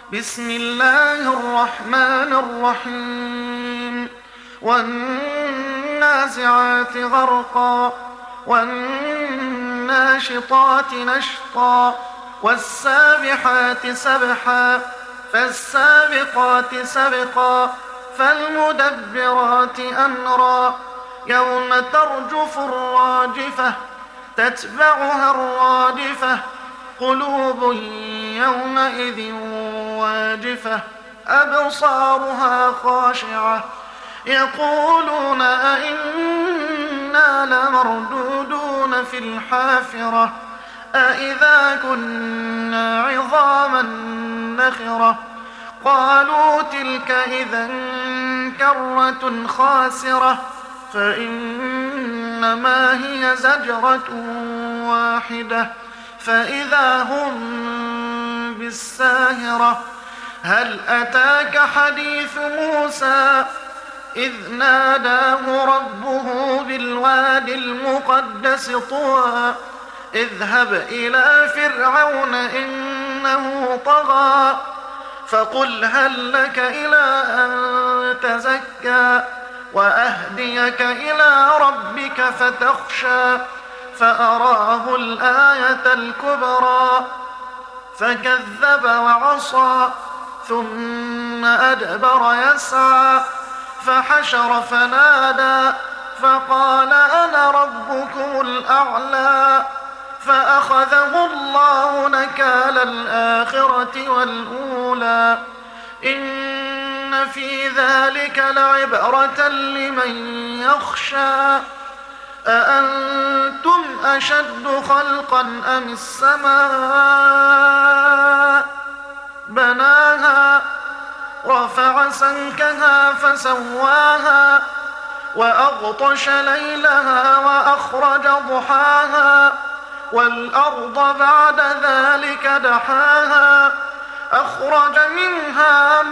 بسم الله الرحمن الرحيم والنازعات غرقا والناشطات نشطا والسابحات سبحا فالسابقات سبقا فالمدبرات أمرا يوم ترجف الراجفة تتبعها الرادفة قلوب يومئذ واجفة أبصارها خاشعة يقولون أئنا لمردودون في الحافرة أئذا كنا عظاما نخرة قالوا تلك إذا كرة خاسرة فإنما هي زجرة واحدة فإذا هم بالساهرة هل أتاك حديث موسى إذ ناداه ربه بالواد المقدس طوى اذهب إلى فرعون إنه طغى فقل هل لك إلى أن تزكى وأهديك إلى ربك فتخشى فأراه الآية الكبرى فكذب وعصى ثم أدبر يسعى فحشر فنادى فقال أنا ربكم الأعلى فأخذه الله نكال الآخرة والأولى إن في ذلك لعبرة لمن يخشى أأنتم أشد خلقا أم السماء بناها رفع سمكها فسواها وأغطش ليلها وأخرج ضحاها والأرض بعد ذلك دحاها أخرج منها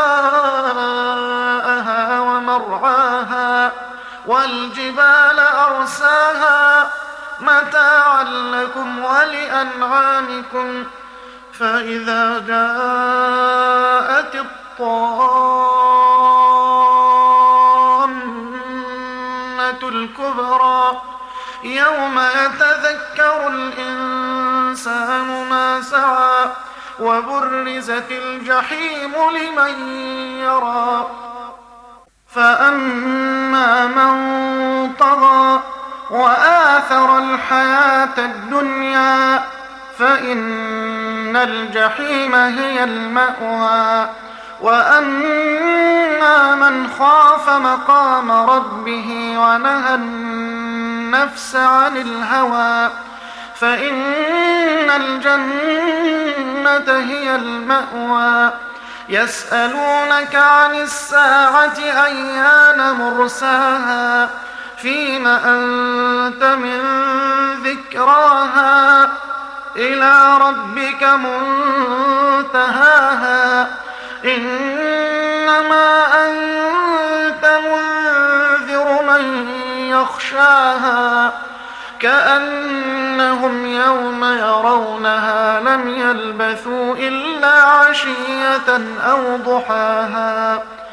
ماءها ومرعاها والجبال أرساها متاعا لكم ولأنعامكم فإذا جاءت الطامة الكبرى يوم يتذكر الإنسان ما سعى وبرزت الجحيم لمن يرى فأما من طغى وآثر الحياة الدنيا فإن الجحيم هي المأوى وأما من خاف مقام ربه ونهى النفس عن الهوى فإن الجنة هي المأوى يسألونك عن الساعة أيان مرساها فيم أنت من ذكراها إلى ربك منتهاها إنما أنت منذر من يخشاها كأنهم يوم يرونها لم يلبثوا إلا عشية أو ضحاها